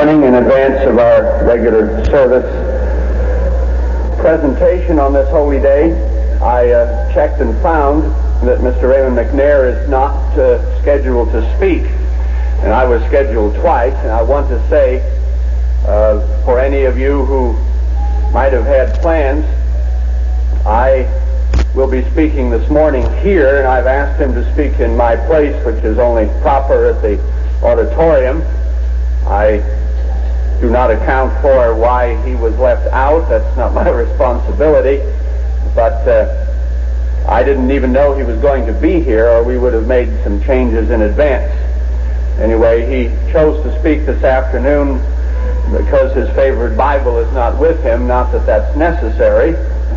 morning, in advance of our regular service presentation on this holy day, I checked and found that Mr. Raymond McNair is not scheduled to speak, and I was scheduled twice. And I want to say, for any of you who might have had plans, I will be speaking this morning here, and I've asked him to speak in my place, which is only proper at the auditorium. I do not account for why he was left out. That's not my responsibility. But I didn't even know he was going to be here, or we would have made some changes in advance. Anyway, he chose to speak this afternoon because his favorite Bible is not with him. Not that that's necessary.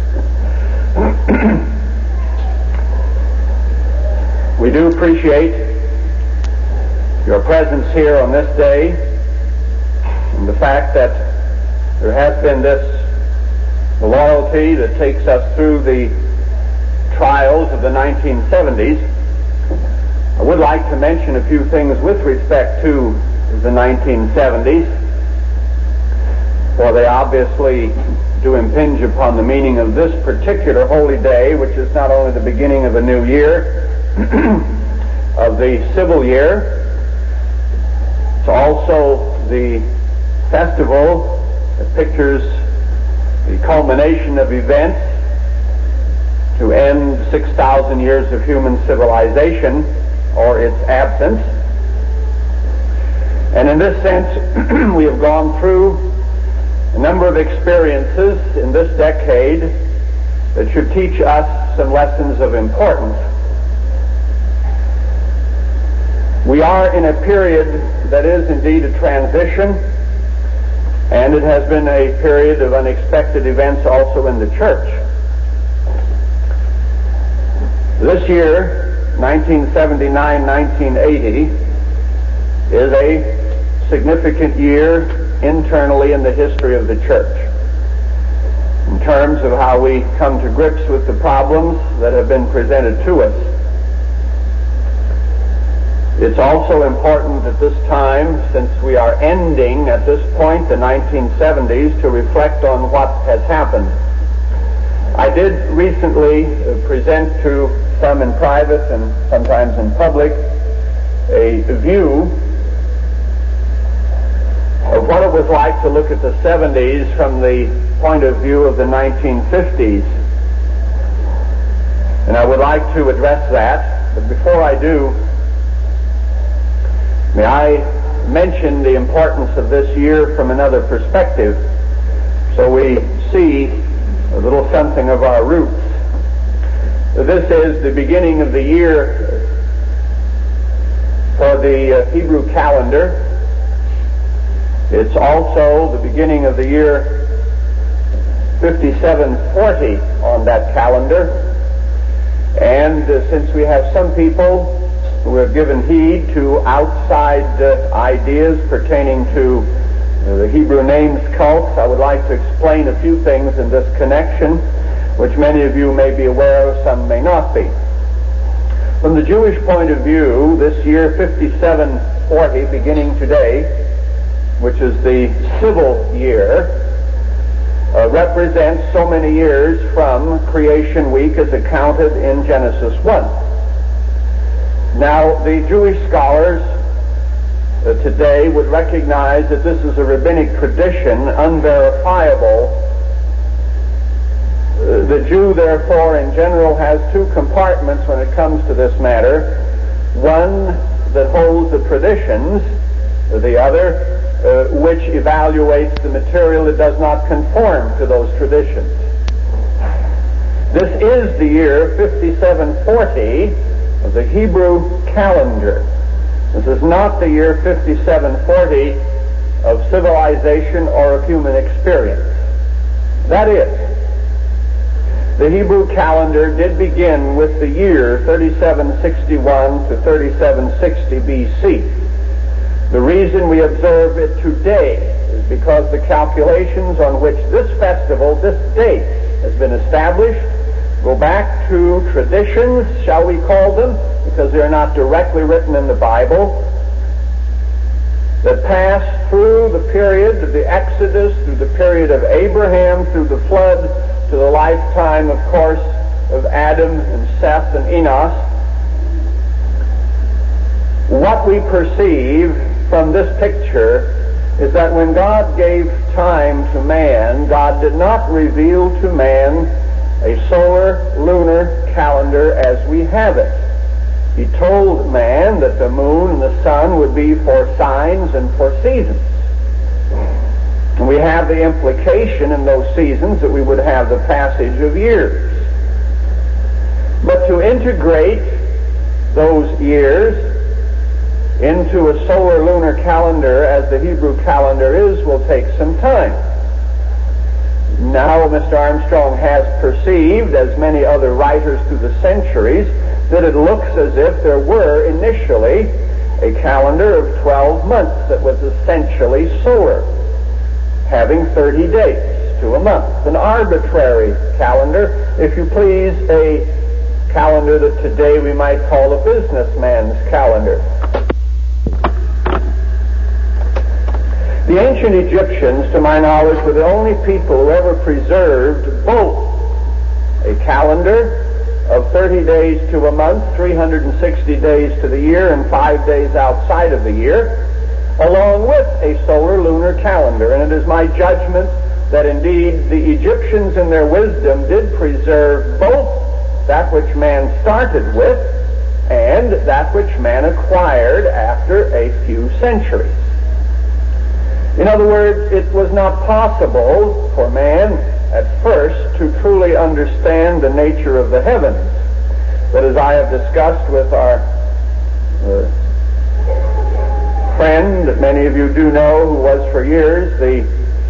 We do appreciate your presence here on this day, and the fact that there has been this loyalty that takes us through the trials of the 1970s. I would like to mention a few things with respect to the 1970s, for they obviously do impinge upon the meaning of this particular holy day, which is not only the beginning of a new year, of the civil year, it's also the festival that pictures the culmination of events to end 6,000 years of human civilization, or its absence. And in this sense, we have gone through a number of experiences in this decade that should teach us some lessons of importance. We are in a period that is indeed a transition, and it has been a period of unexpected events also in the church. This year, 1979-1980, is a significant year internally in the history of the church, in terms of how we come to grips with the problems that have been presented to us. It's also important at this time, since we are ending at this point the 1970s, to reflect on what has happened. I did recently present to some in private and sometimes in public a view of what it was like to look at the 70s from the point of view of the 1950s. And I would like to address that, but before I do, may I mention the importance of this year from another perspective, so we see a little something of our roots. This is the beginning of the year for the Hebrew calendar. It's also the beginning of the year 5740 on that calendar. And since we have some people who have given heed to outside ideas pertaining to the Hebrew names cults, I would like to explain a few things in this connection, which many of you may be aware of, some may not be. From the Jewish point of view, this year 5740, beginning today, which is the civil year, represents so many years from creation week as accounted in Genesis 1. Now, the Jewish scholars today would recognize that this is a rabbinic tradition, unverifiable. The Jew, therefore, in general, has two compartments when it comes to this matter. One that holds the traditions, the other which evaluates the material that does not conform to those traditions. This is the year 5740 of the Hebrew calendar. This is not the year 5740 of civilization or of human experience. That is, the Hebrew calendar did begin with the year 3761 to 3760 BC. The reason we observe it today is because the calculations on which this festival, this date, has been established go back to traditions, shall we call them, because they're not directly written in the Bible, that passed through the period of the Exodus, through the period of Abraham, through the flood, to the lifetime, of course, of Adam and Seth and Enos. What we perceive from this picture is that when God gave time to man, God did not reveal to man a solar-lunar calendar as we have it. He told man that the moon and the sun would be for signs and for seasons. And we have the implication in those seasons that we would have the passage of years. But to integrate those years into a solar-lunar calendar as the Hebrew calendar is will take some time. Now Mr. Armstrong has perceived, as many other writers through the centuries, that it looks as if there were initially a calendar of 12 months that was essentially solar, having 30 days to a month. An arbitrary calendar, if you please, a calendar that today we might call a businessman's calendar. The ancient Egyptians, to my knowledge, were the only people who ever preserved both a calendar of 30 days to a month, 360 days to the year, and 5 days outside of the year, along with a solar-lunar calendar. And it is my judgment that indeed the Egyptians in their wisdom did preserve both that which man started with and that which man acquired after a few centuries. In other words, it was not possible for man at first to truly understand the nature of the heavens. But as I have discussed with our friend that many of you do know, who was for years the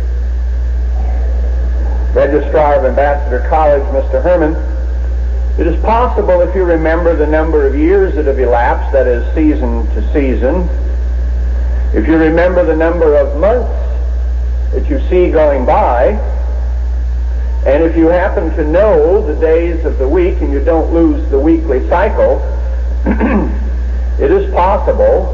Registrar of Ambassador College, Mr. Herman, it is possible, if you remember the number of years that have elapsed, that is season to season, if you remember the number of months that you see going by, and if you happen to know the days of the week and you don't lose the weekly cycle, it is possible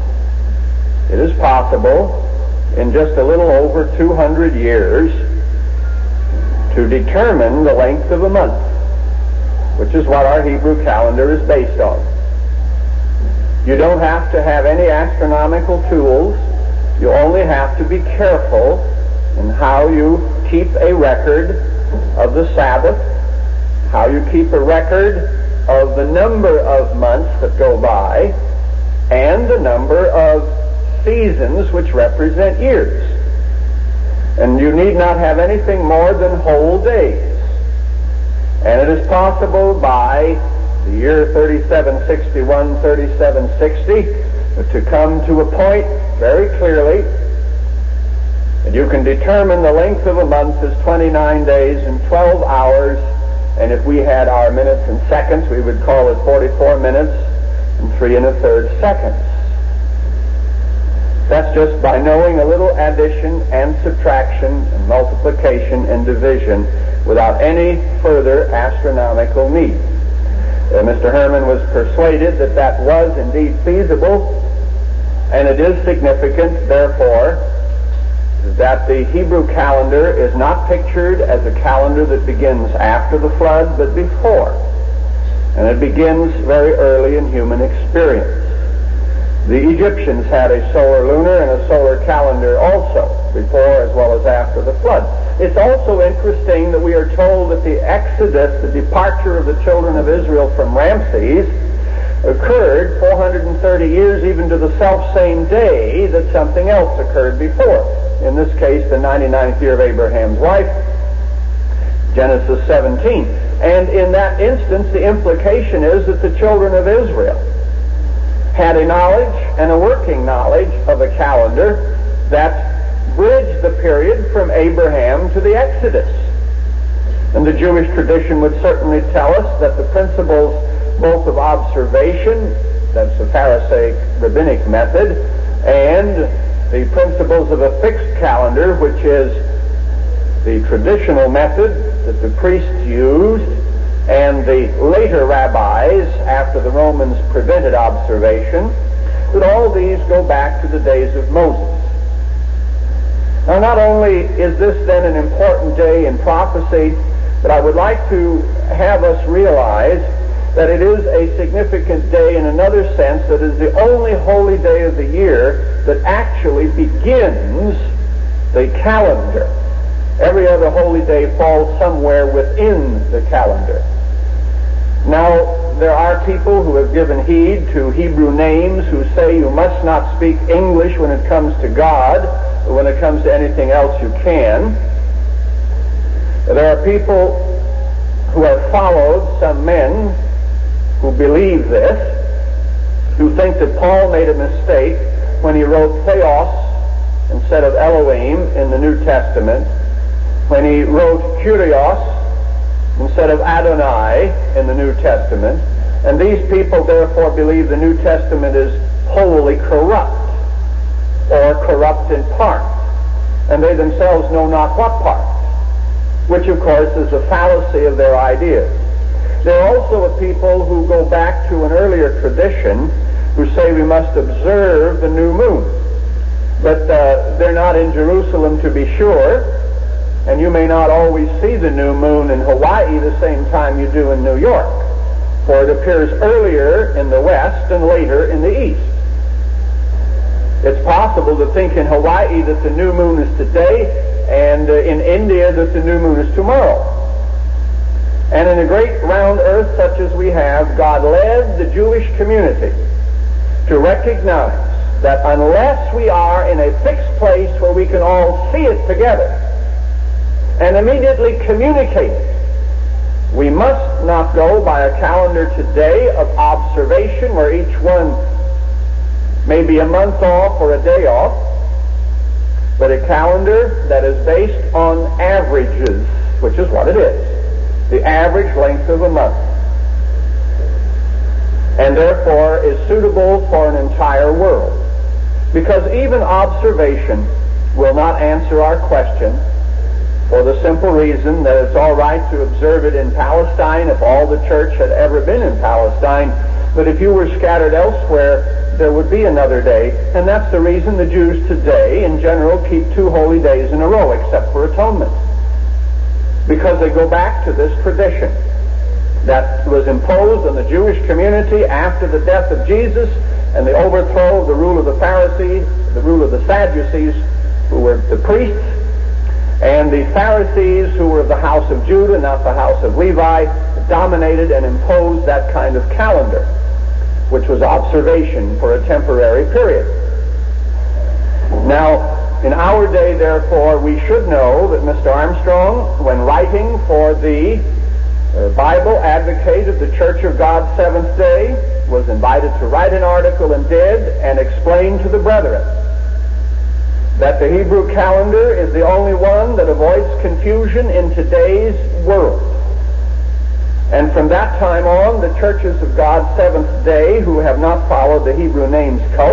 in just a little over 200 years to determine the length of a month, which is what our Hebrew calendar is based on. You don't have to have any astronomical tools. You only have to be careful in how you keep a record of the Sabbath, how you keep a record of the number of months that go by, and the number of seasons which represent years. And you need not have anything more than whole days. And it is possible by the year 3761, 3760, to come to a point very clearly that you can determine the length of a month as 29 days and 12 hours, and if we had our minutes and seconds, we would call it 44 minutes and 3 1/3 seconds. That's just by knowing a little addition and subtraction and multiplication and division without any further astronomical need. Mr. Herman was persuaded that that was indeed feasible, and it is significant, therefore, that the Hebrew calendar is not pictured as a calendar that begins after the flood, but before. And it begins very early in human experience. The Egyptians had a solar lunar and a solar calendar also, before as well as after the flood. It's also interesting that we are told that the Exodus, the departure of the children of Israel from Ramses, occurred 430 years even to the self-same day that something else occurred before. In this case, the 99th year of Abraham's life, Genesis 17. And in that instance, the implication is that the children of Israel had a knowledge and a working knowledge of a calendar that bridged the period from Abraham to the Exodus. And the Jewish tradition would certainly tell us that the principles both of observation, that's the Pharisaic rabbinic method, and the principles of a fixed calendar, which is the traditional method that the priests used, and the later rabbis, after the Romans prevented observation, that all these go back to the days of Moses. Now, not only is this then an important day in prophecy, but I would like to have us realize that it is a significant day in another sense, that it is the only holy day of the year that actually begins the calendar. Every other holy day falls somewhere within the calendar. Now, there are people who have given heed to Hebrew names who say you must not speak English when it comes to God, but when it comes to anything else you can. There are people who have followed some men who believe this, who think that Paul made a mistake when he wrote Theos instead of Elohim in the New Testament, when he wrote Kyrios instead of Adonai in the New Testament, and these people therefore believe the New Testament is wholly corrupt, or corrupt in part, and they themselves know not what part, which of course is a fallacy of their ideas. There are also a people who go back to an earlier tradition who say we must observe the new moon, but they're not in Jerusalem, to be sure, and you may not always see the new moon in Hawaii the same time you do in New York, for it appears earlier in the west and later in the east. It's possible to think in Hawaii that the new moon is today, and in India that the new moon is tomorrow. And in a great round earth such as we have, God led the Jewish community to recognize that unless we are in a fixed place where we can all see it together and immediately communicate it, we must not go by a calendar today of observation where each one may be a month off or a day off, but a calendar that is based on averages, which is what it is, the average length of a month, and therefore is suitable for an entire world. Because even observation will not answer our question, for the simple reason that it's all right to observe it in Palestine if all the church had ever been in Palestine, but if you were scattered elsewhere, there would be another day, and that's the reason the Jews today, in general, keep 2 holy days in a row, except for atonement. Because they go back to this tradition that was imposed on the Jewish community after the death of Jesus and the overthrow of the rule of the Pharisees, the rule of the Sadducees, who were the priests, and the Pharisees, who were of the house of Judah, not the house of Levi, dominated and imposed that kind of calendar, which was observation for a temporary period. Now, in our day, therefore, we should know that Mr. Armstrong, when writing for the Bible Advocate of the Church of God Seventh Day, was invited to write an article and did, and explain to the brethren that the Hebrew calendar is the only one that avoids confusion in today's world. And from that time on, the churches of God Seventh Day, who have not followed the Hebrew names cult,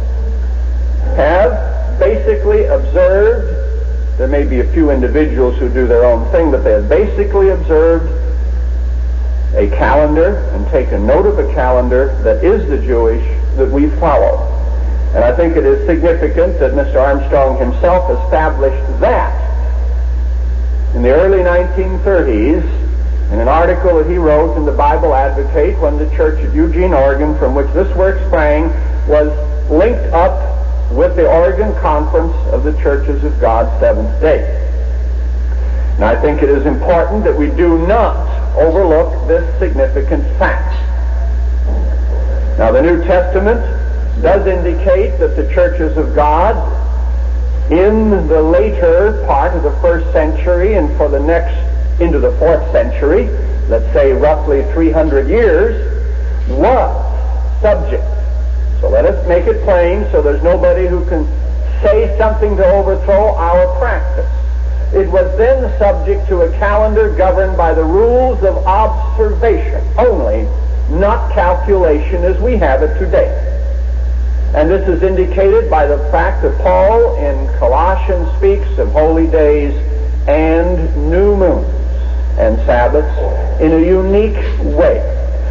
have basically observed, there may be a few individuals who do their own thing, but they have basically observed a calendar and taken note of a calendar that is the Jewish that we follow. And I think it is significant that Mr. Armstrong himself established that in the early 1930s in an article that he wrote in the Bible Advocate when the church at Eugene, Oregon, from which this work sprang, was linked up with the Oregon Conference of the Churches of God Seventh Day. And I think it is important that we do not overlook this significant fact. Now, the New Testament does indicate that the churches of God in the later part of the 1st century and for the next into the 4th century, let's say roughly 300 years, was subject. So let us make it plain so there's nobody who can say something to overthrow our practice. It was then subject to a calendar governed by the rules of observation only, not calculation as we have it today. And this is indicated by the fact that Paul in Colossians speaks of holy days and new moons and Sabbaths in a unique way.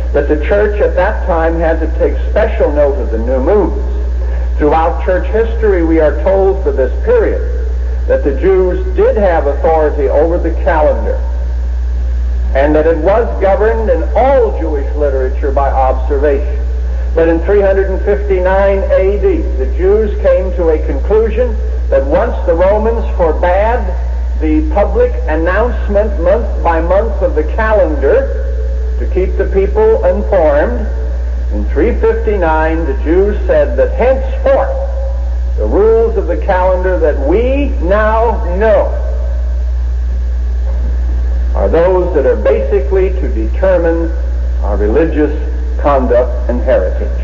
that the church at that time had to take special note of the new moons. Throughout church history, we are told for this period that the Jews did have authority over the calendar, and that it was governed in all Jewish literature by observation. But in 359 AD, the Jews came to a conclusion that once the Romans forbade the public announcement month by month of the calendar to keep the people informed, in 359 the Jews said that henceforth the rules of the calendar that we now know are those that are basically to determine our religious conduct and heritage.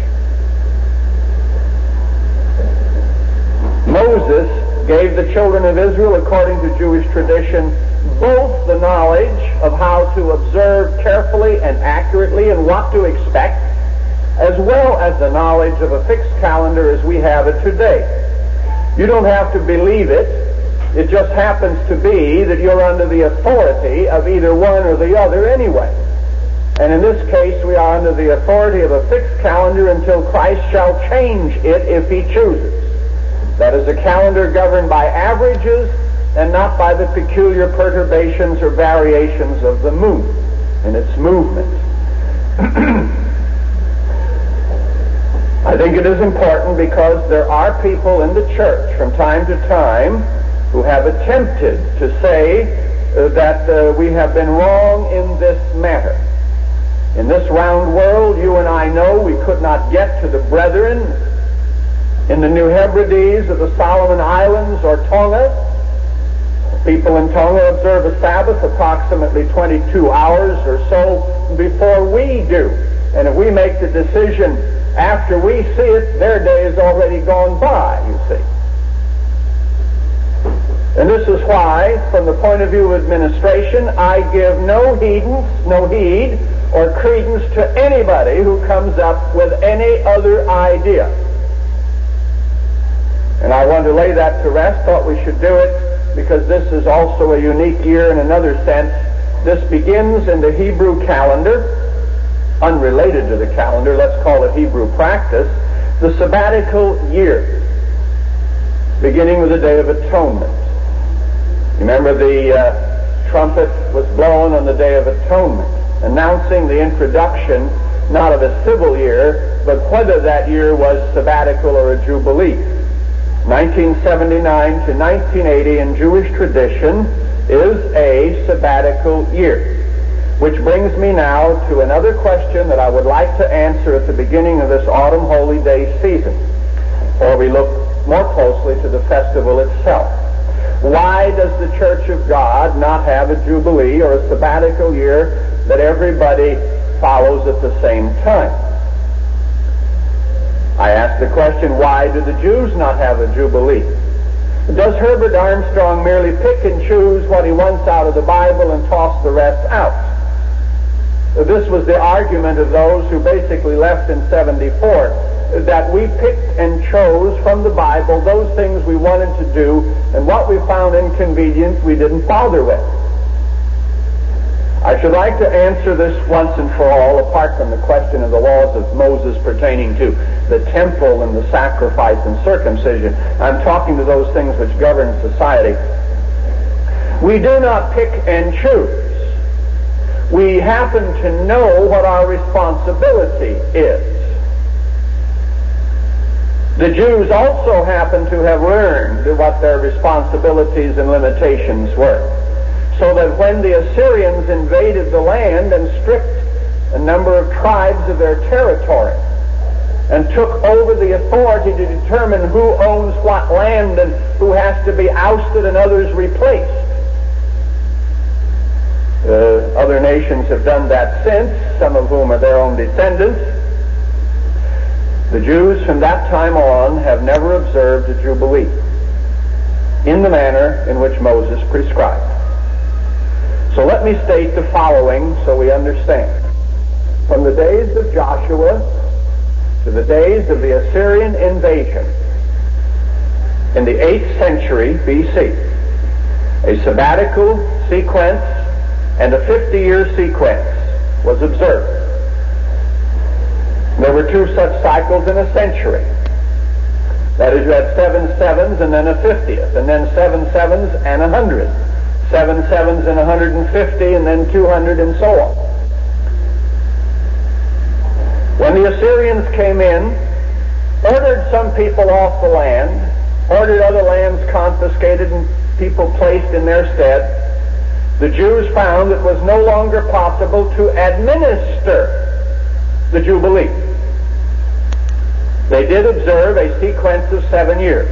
Moses gave the children of Israel, according to Jewish tradition, both the knowledge of how to observe carefully and accurately and what to expect, as well as the knowledge of a fixed calendar as we have it today. You don't have to believe it. It just happens to be that you're under the authority of either one or the other anyway. And in this case, we are under the authority of a fixed calendar until Christ shall change it if he chooses. That is a calendar governed by averages and not by the peculiar perturbations or variations of the moon and its movement. I think it is important because there are people in the church from time to time who have attempted to say that we have been wrong in this matter. In this round world, you and I know we could not get to the brethren in the New Hebrides or the Solomon Islands or Tonga. People in Tonga observe a Sabbath approximately 22 hours or so before we do. And if we make the decision after we see it, their day is already gone by, you see. And this is why, from the point of view of administration, I give no heed or credence to anybody who comes up with any other idea. And I want to lay that to rest. Thought we should do it because this is also a unique year in another sense. This begins in the Hebrew calendar, unrelated to the calendar, let's call it Hebrew practice, the sabbatical year, beginning with the Day of Atonement. Remember, the trumpet was blown on the Day of Atonement, announcing the introduction not of a civil year, but whether that year was sabbatical or a jubilee. 1979 to 1980 in Jewish tradition is a sabbatical year. Which brings me now to another question that I would like to answer at the beginning of this autumn holy day season, or we look more closely to the festival itself. Why does the Church of God not have a jubilee or a sabbatical year that everybody follows at the same time? I ask the question, why do the Jews not have a jubilee? Does Herbert Armstrong merely pick and choose what he wants out of the Bible and toss the rest out? This was the argument of those who basically left in 74, that we picked and chose from the Bible those things we wanted to do, and what we found inconvenient we didn't bother with. I should like to answer this once and for all, apart from the question of the laws of Moses pertaining to the temple and the sacrifice and circumcision. I'm talking to those things which govern society. We do not pick and choose. We happen to know what our responsibility is. The Jews also happen to have learned what their responsibilities and limitations were, so that when the Assyrians invaded the land and stripped a number of tribes of their territory and took over the authority to determine who owns what land and who has to be ousted and others replaced, other nations have done that since, some of whom are their own descendants. The Jews from that time on have never observed a jubilee in the manner in which Moses prescribed. So let me state the following so we understand. From the days of Joshua to the days of the Assyrian invasion in the 8th century BC, a sabbatical sequence and a 50-year sequence was observed. There were 2 such cycles in a century. That is, you had 7 sevens and then a 50th, and then 7 sevens and 100. 7 sevens and 150, and then 200, and so on. When the Assyrians came in, ordered some people off the land, ordered other lands confiscated and people placed in their stead, the Jews found it was no longer possible to administer the Jubilee. They did observe a sequence of 7 years.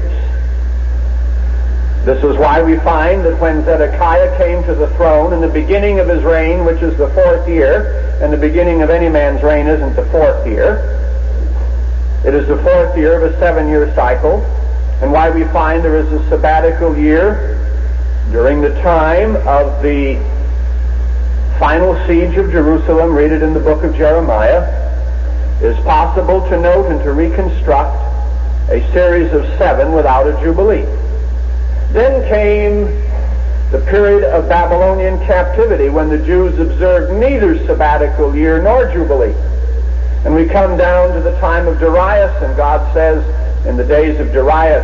This is why we find that when Zedekiah came to the throne in the beginning of his reign, which is the 4th year, and the beginning of any man's reign isn't the 4th year, it is the 4th year of a 7-year cycle, and why we find there is a sabbatical year during the time of the final siege of Jerusalem. Read it in the book of Jeremiah. It is possible to note and to reconstruct a series of 7 without a Jubilee. Then came the period of Babylonian captivity, when the Jews observed neither sabbatical year nor Jubilee. And we come down to the time of Darius, and God says, in the days of Darius,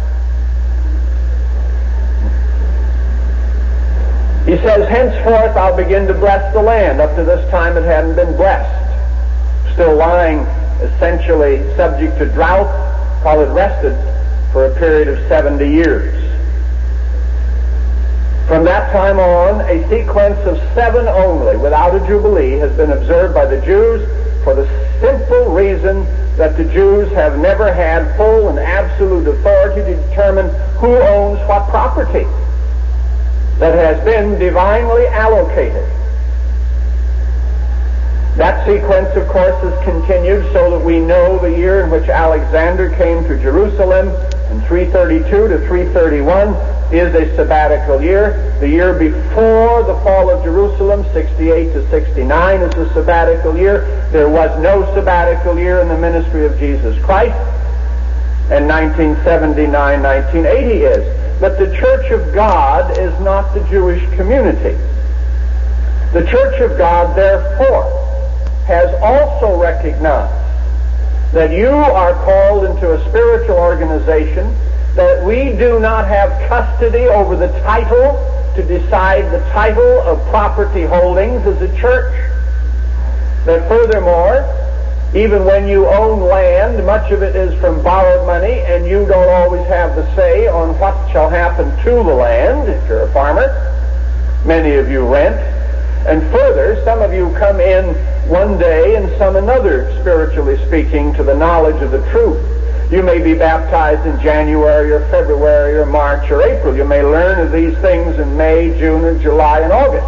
He says, henceforth I'll begin to bless the land. Up to this time it hadn't been blessed. Still lying, essentially subject to drought, while it rested for a period of 70 years. From that time on, a sequence of 7 only, without a Jubilee, has been observed by the Jews for the simple reason that the Jews have never had full and absolute authority to determine who owns what property that has been divinely allocated. That sequence, of course, has continued so that we know the year in which Alexander came to Jerusalem in 332 to 331 is a sabbatical year. The year before the fall of Jerusalem, 68 to 69, is a sabbatical year. There was no sabbatical year in the ministry of Jesus Christ. And 1979, 1980 is. But the Church of God is not the Jewish community. The Church of God, therefore, has also recognized that you are called into a spiritual organization, that we do not have custody over the title to decide the title of property holdings as a church, that furthermore, even when you own land, much of it is from borrowed money, and you don't always have the say on what shall happen to the land if you're a farmer. Many of you rent. And further, some of you come in one day and some another, spiritually speaking, to the knowledge of the truth. You may be baptized in January or February or March or April. You may learn of these things in May, June, or July, and August.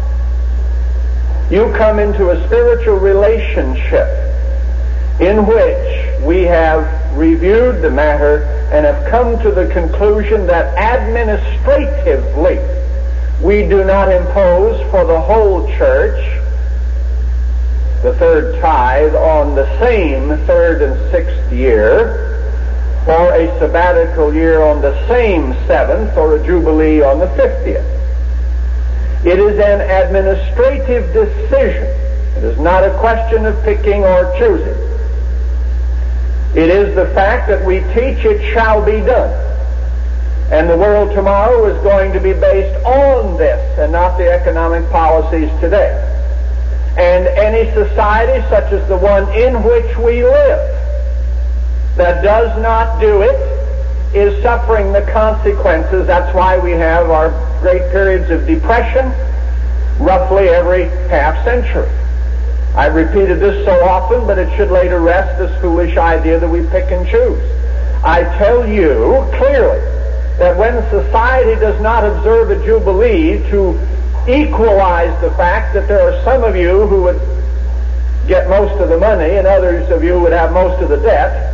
You come into a spiritual relationship in which we have reviewed the matter and have come to the conclusion that administratively we do not impose for the whole church the 3rd tithe on the same 3rd and 6th year, or a sabbatical year on the same 7th, or a jubilee on the 50th. It is an administrative decision. It is not a question of picking or choosing. It is the fact that we teach it shall be done. And the world tomorrow is going to be based on this and not the economic policies today. And any society such as the one in which we live that does not do it is suffering the consequences. That's why we have our great periods of depression roughly every half century. I've repeated this so often, but it should lay to rest this foolish idea that we pick and choose. I tell you clearly that when society does not observe a jubilee to equalize the fact that there are some of you who would get most of the money and others of you would have most of the debt,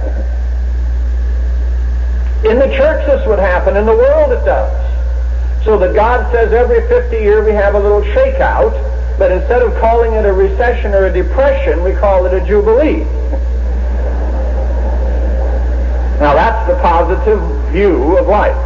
in the church this would happen, in the world it does. So that God says every 50 years we have a little shakeout, but instead of calling it a recession or a depression, we call it a jubilee. Now that's the positive view of life.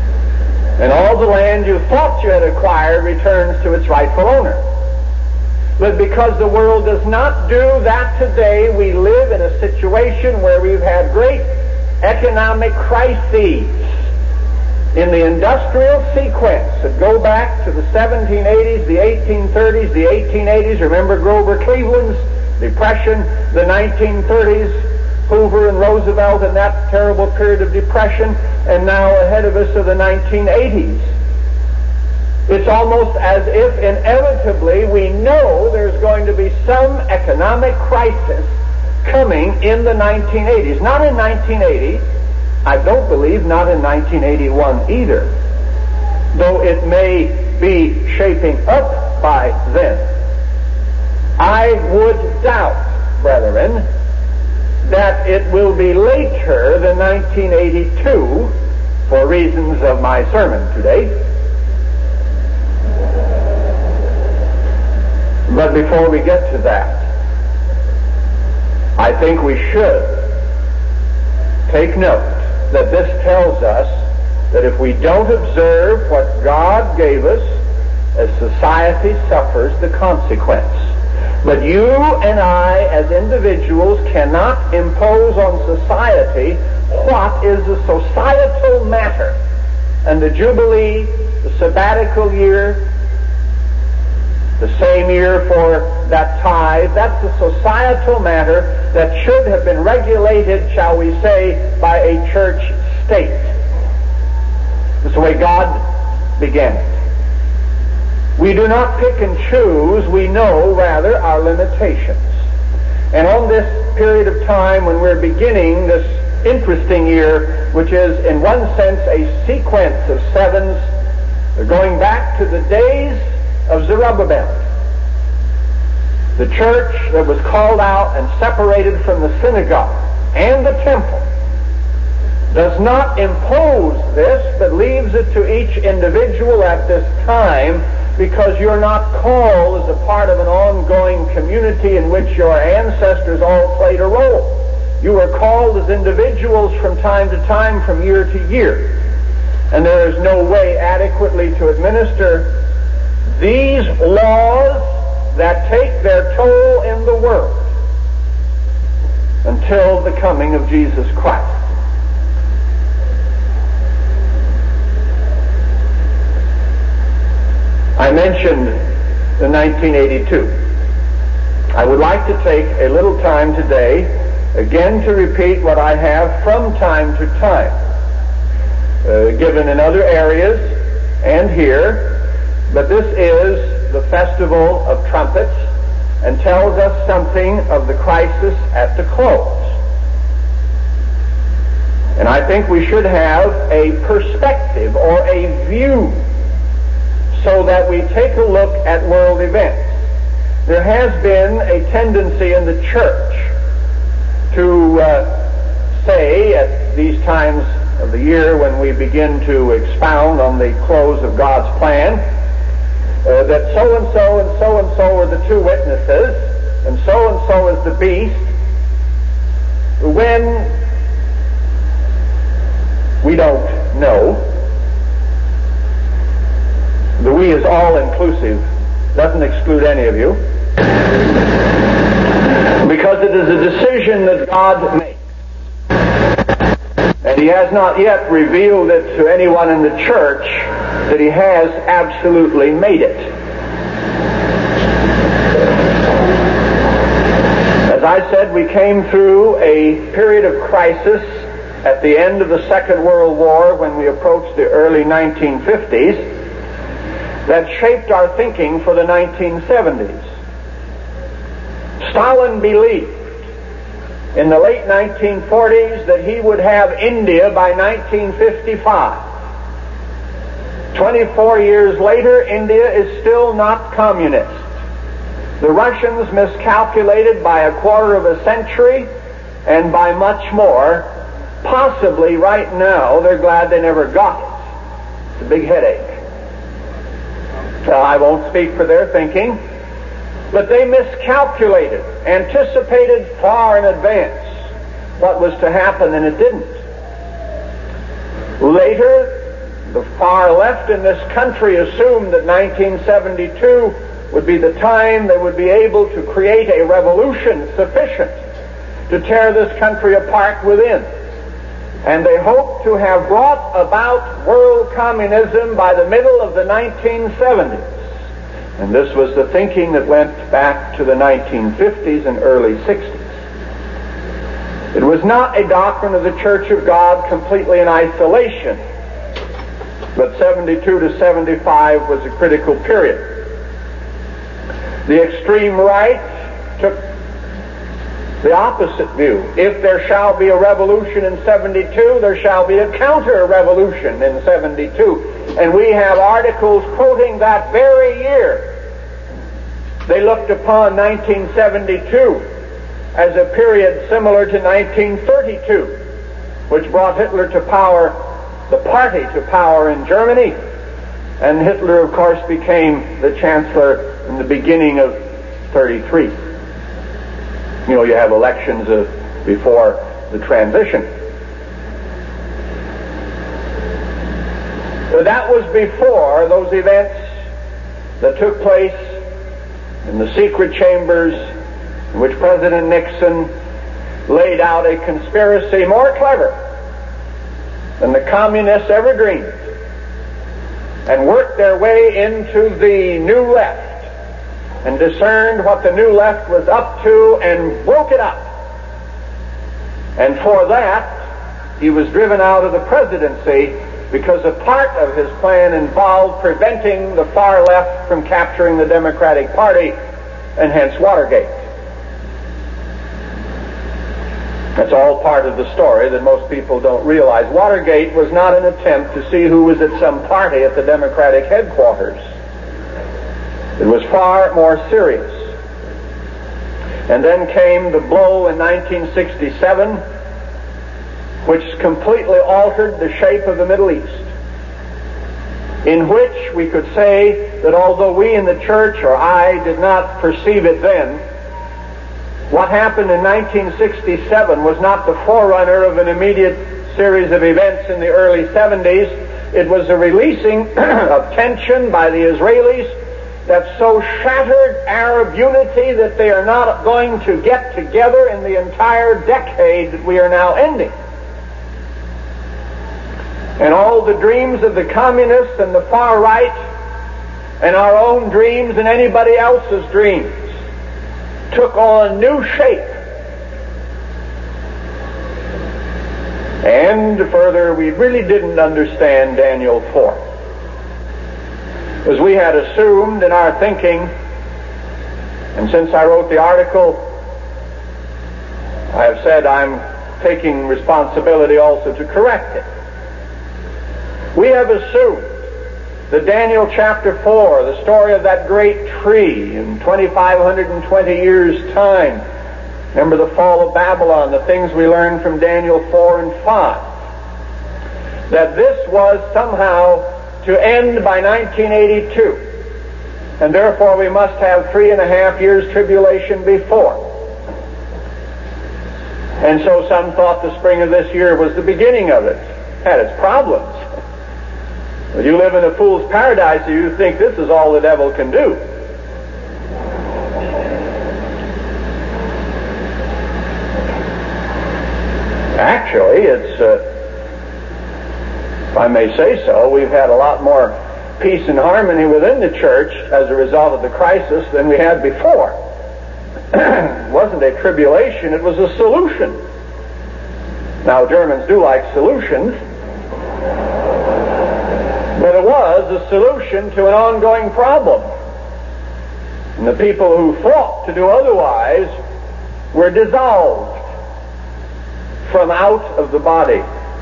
And all the land you thought you had acquired returns to its rightful owner. But because the world does not do that today, we live in a situation where we've had great economic crises in the industrial sequence that go back to the 1780s, the 1830s, the 1880s. Remember Grover Cleveland's Depression, the 1930s, Hoover and Roosevelt in that terrible period of depression, and now ahead of us are the 1980s. It's almost as if inevitably we know there's going to be some economic crisis coming in the 1980s. Not in 1980, I don't believe not in 1981 either, though it may be shaping up by then. I would doubt, brethren, that it will be later than 1982 for reasons of my sermon today. But before we get to that, I think we should take note that this tells us that if we don't observe what God gave us, as society suffers the consequence. But you and I, as individuals, cannot impose on society what is a societal matter. And the Jubilee, the sabbatical year, the same year for that tithe, that's a societal matter that should have been regulated, shall we say, by a church state. That's the way God began it. We do not pick and choose, we know, rather, our limitations. And on this period of time when we're beginning this interesting year, which is in one sense a sequence of sevens, going back to the days of Zerubbabel, the church that was called out and separated from the synagogue and the temple, does not impose this, but leaves it to each individual at this time, because you're not called as a part of an ongoing community in which your ancestors all played a role. You are called as individuals from time to time, from year to year. And there is no way adequately to administer these laws that take their toll in the world until the coming of Jesus Christ. I mentioned the 1982. I would like to take a little time today again to repeat what I have from time to time, given in other areas and here, but this is the Festival of Trumpets and tells us something of the crisis at the close. And I think we should have a perspective or a view so that we take a look at world events. There has been a tendency in the church to say at these times of the year when we begin to expound on the close of God's plan that so-and-so and so-and-so are the two witnesses and so is the beast, when we don't know. The we is all-inclusive, doesn't exclude any of you, because it is a decision that God makes. And He has not yet revealed it to anyone in the church that He has absolutely made it. As I said, we came through a period of crisis at the end of the Second World War when we approached the early 1950s. That shaped our thinking for the 1970s. Stalin believed in the late 1940s that he would have India by 1955. 24 years later, India is still not communist. The Russians miscalculated by a quarter of a century and by much more. Possibly right now they're glad they never got it. It's a big headache. I won't speak for their thinking, but they miscalculated, anticipated far in advance what was to happen, and it didn't. Later, the far left in this country assumed that 1972 would be the time they would be able to create a revolution sufficient to tear this country apart within. And they hoped to have brought about world communism by the middle of the 1970s. And this was the thinking that went back to the 1950s and early 60s. It was not a doctrine of the Church of God completely in isolation, but 72 to 75 was a critical period. The extreme right took the opposite view. If there shall be a revolution in 72, there shall be a counter-revolution in 72. And we have articles quoting that very year. They looked upon 1972 as a period similar to 1932, which brought Hitler to power, the party to power in Germany. And Hitler, of course, became the chancellor in the beginning of 33. You know, you have elections before the transition. So that was before those events that took place in the secret chambers in which President Nixon laid out a conspiracy more clever than the communists ever dreamed, and worked their way into the New Left and discerned what the New Left was up to and broke it up. And for that, he was driven out of the presidency because a part of his plan involved preventing the far left from capturing the Democratic Party, and hence Watergate. That's all part of the story that most people don't realize. Watergate was not an attempt to see who was at some party at the Democratic headquarters. It was far more serious. And then came the blow in 1967, which completely altered the shape of the Middle East, in which we could say that although we in the church, or I, did not perceive it then, what happened in 1967 was not the forerunner of an immediate series of events in the early 70s. It was a releasing of tension by the Israelis that so shattered Arab unity that they are not going to get together in the entire decade that we are now ending. And all the dreams of the communists and the far right, and our own dreams and anybody else's dreams, took on new shape. And further, we really didn't understand Daniel 4. As we had assumed in our thinking, and since I wrote the article, I have said I'm taking responsibility also to correct it. We have assumed that Daniel chapter 4, the story of that great tree in 2,520 years' time, remember the fall of Babylon, the things we learned from Daniel 4 and 5, that this was somehow to end by 1982, and therefore we must have 3.5 years tribulation before. And so some thought the spring of this year was the beginning of it. It had its problems. When you live in a fool's paradise, you think this is all the devil can do. Actually, it's, if I may say so, we've had a lot more peace and harmony within the church as a result of the crisis than we had before. It wasn't a tribulation, it was a solution. Now, Germans do like solutions. But it was a solution to an ongoing problem. And the people who fought to do otherwise were dissolved from out of the body.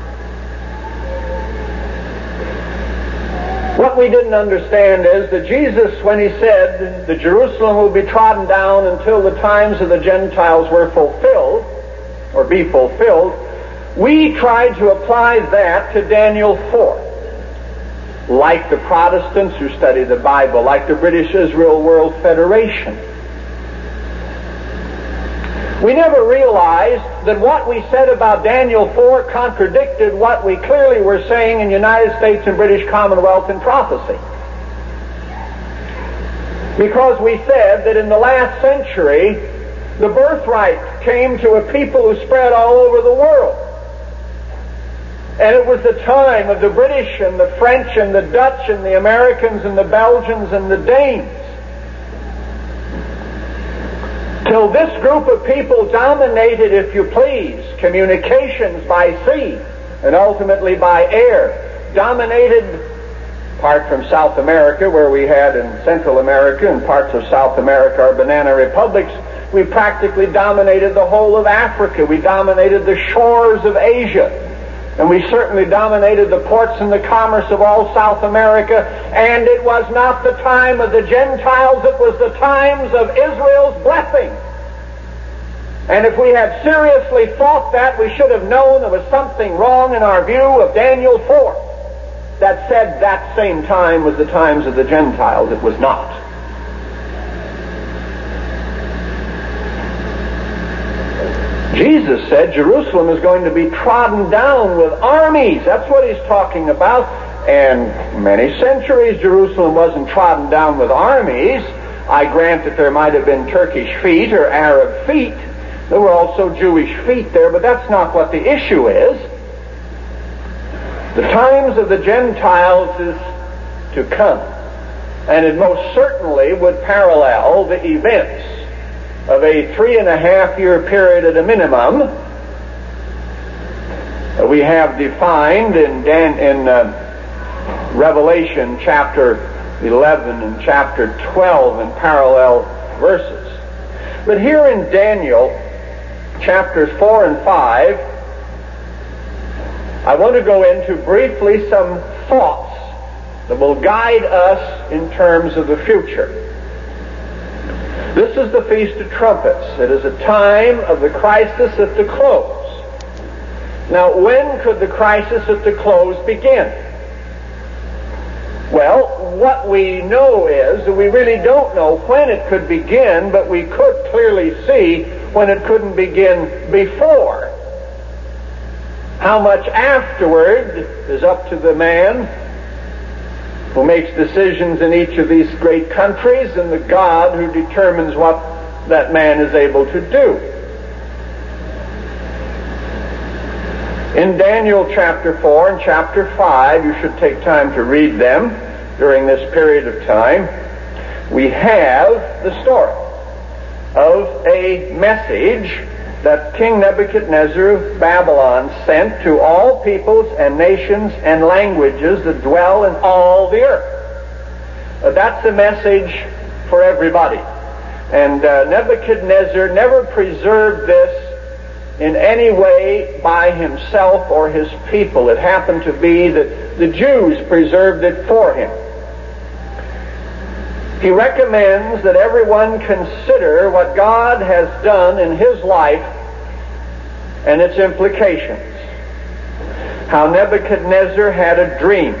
What we didn't understand is that Jesus, when he said that Jerusalem will be trodden down until the times of the Gentiles were fulfilled, or be fulfilled, we tried to apply that to Daniel 4. Like the Protestants who study the Bible, like the British Israel World Federation. We never realized that what we said about Daniel 4 contradicted what we clearly were saying in United States and British Commonwealth in prophecy. Because we said that in the last century, the birthright came to a people who spread all over the world. And it was the time of the British and the French and the Dutch and the Americans and the Belgians and the Danes. Till this group of people dominated, if you please, communications by sea and ultimately by air. Dominated, apart from South America, where we had in Central America and parts of South America our banana republics, we practically dominated the whole of Africa. We dominated the shores of Asia. And we certainly dominated the ports and the commerce of all South America. And it was not the time of the Gentiles, it was the times of Israel's blessing. And if we had seriously thought that, we should have known there was something wrong in our view of Daniel 4 that said that same time was the times of the Gentiles. It was not. Jesus said Jerusalem is going to be trodden down with armies. That's what he's talking about. And many centuries Jerusalem wasn't trodden down with armies. I grant that there might have been Turkish feet or Arab feet. There were also Jewish feet there, but that's not what the issue is. The times of the Gentiles is to come. And it most certainly would parallel the events of a 3.5-year period at a minimum. We have defined in Revelation chapter 11 and chapter 12 in parallel verses. But here in Daniel chapters 4 and 5, I want to go into briefly some thoughts that will guide us in terms of the future. This is the Feast of Trumpets. It is a time of the crisis at the close. Now, when could the crisis at the close begin? Well, what we know is that we really don't know when it could begin, but we could clearly see when it couldn't begin before. How much afterward is up to the man who makes decisions in each of these great countries and the God who determines what that man is able to do. In Daniel chapter 4 and chapter 5, you should take time to read them during this period of time, we have the story of a message that King Nebuchadnezzar of Babylon sent to all peoples and nations and languages that dwell in all the earth. That's a message for everybody. And Nebuchadnezzar never preserved this in any way by himself or his people. It happened to be that the Jews preserved it for him. He recommends that everyone consider what God has done in his life and its implications. How Nebuchadnezzar had a dream.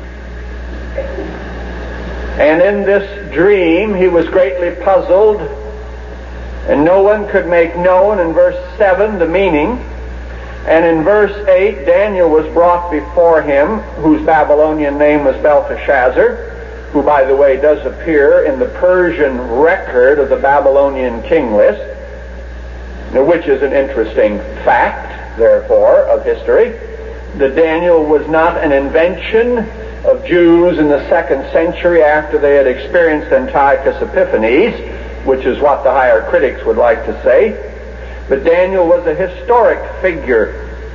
And in this dream he was greatly puzzled, and no one could make known in verse 7 the meaning. And in verse 8 Daniel was brought before him, whose Babylonian name was Belteshazzar, who, by the way, does appear in the Persian record of the Babylonian king list, which is an interesting fact, therefore, of history. That Daniel was not an invention of Jews in the 2nd century after they had experienced Antiochus Epiphanes, which is what the higher critics would like to say. But Daniel was a historic figure.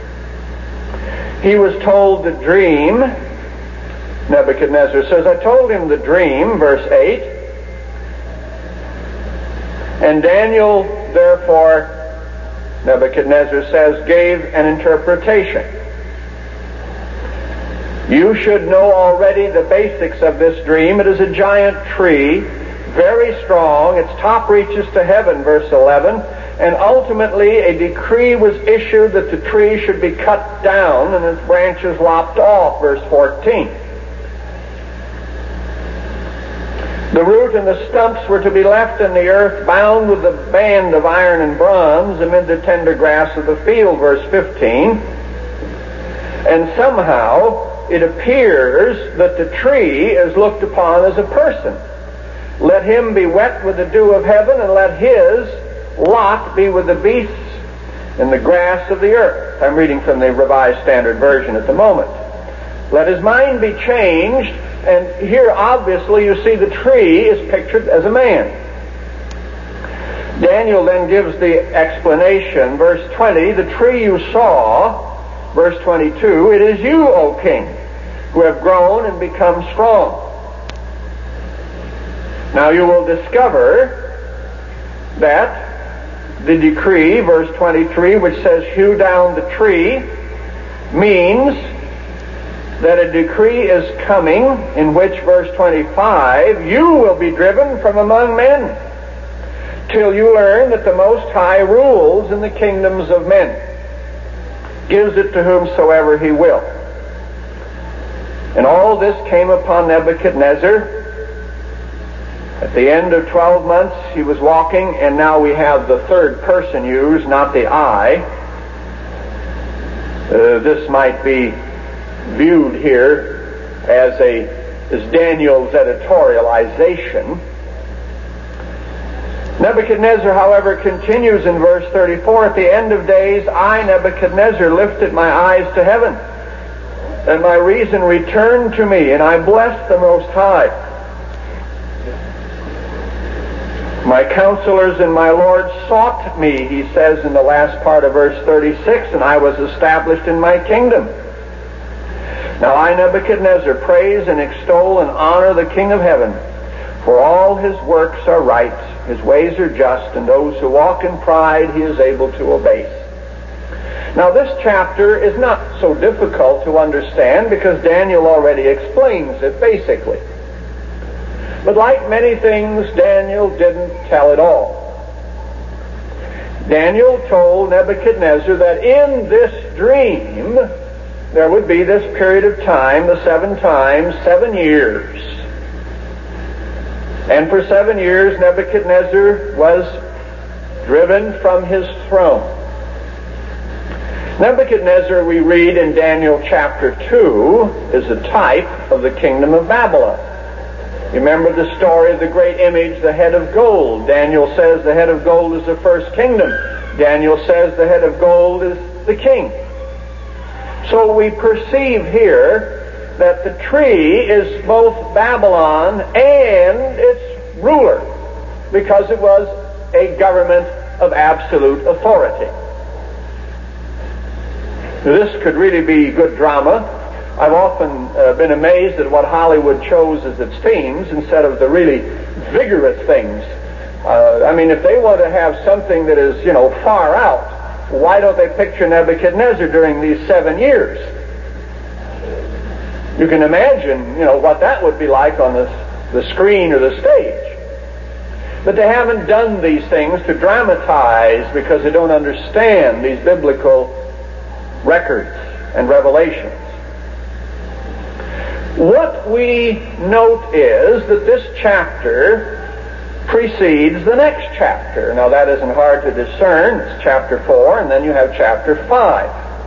He was told the dream. Nebuchadnezzar says, I told him the dream, verse 8. And Daniel, therefore, Nebuchadnezzar says, gave an interpretation. You should know already the basics of this dream. It is a giant tree, very strong. Its top reaches to heaven, verse 11. And ultimately a decree was issued that the tree should be cut down and its branches lopped off, verse 14. The root and the stumps were to be left in the earth, bound with a band of iron and bronze amid the tender grass of the field, verse 15. And somehow it appears that the tree is looked upon as a person. Let him be wet with the dew of heaven, and let his lot be with the beasts in the grass of the earth. I'm reading from the Revised Standard Version at the moment. Let his mind be changed, and here obviously you see the tree is pictured as a man. Daniel then gives the explanation, verse 20, the tree you saw, verse 22, it is you, O king, who have grown and become strong. Now you will discover that the decree, verse 23, which says hew down the tree, means that a decree is coming in which, verse 25, you will be driven from among men till you learn that the Most High rules in the kingdoms of men, gives it to whomsoever he will. And all this came upon Nebuchadnezzar. At the end of 12 months he was walking, and now we have the third person used, not the I. This might be viewed here as Daniel's editorialization. Nebuchadnezzar, however, continues in verse 34, at the end of days, I, Nebuchadnezzar, lifted my eyes to heaven, and my reason returned to me, and I blessed the Most High. My counselors and my Lord sought me, he says in the last part of verse 36, and I was established in my kingdom. Now I, Nebuchadnezzar, praise and extol and honor the King of heaven, for all his works are right, his ways are just, and those who walk in pride he is able to abase. Now this chapter is not so difficult to understand because Daniel already explains it basically. But like many things, Daniel didn't tell it all. Daniel told Nebuchadnezzar that in this dream there would be this period of time, the 7 times, 7 years. And for 7 years Nebuchadnezzar was driven from his throne. Nebuchadnezzar, we read in Daniel chapter 2, is a type of the kingdom of Babylon. You remember the story of the great image, the head of gold. Daniel says the head of gold is the first kingdom. Daniel says the head of gold is the king. So we perceive here that the tree is both Babylon and its ruler, because it was a government of absolute authority. This could really be good drama. I've often been amazed at what Hollywood chose as its themes instead of the really vigorous things. If they want to have something that is, far out, why don't they picture Nebuchadnezzar during these 7 years? You can imagine, what that would be like on the screen or the stage. But they haven't done these things to dramatize because they don't understand these biblical records and revelations. What we note is that this chapter precedes the next chapter. Now that isn't hard to discern. It's chapter 4, and then you have chapter 5.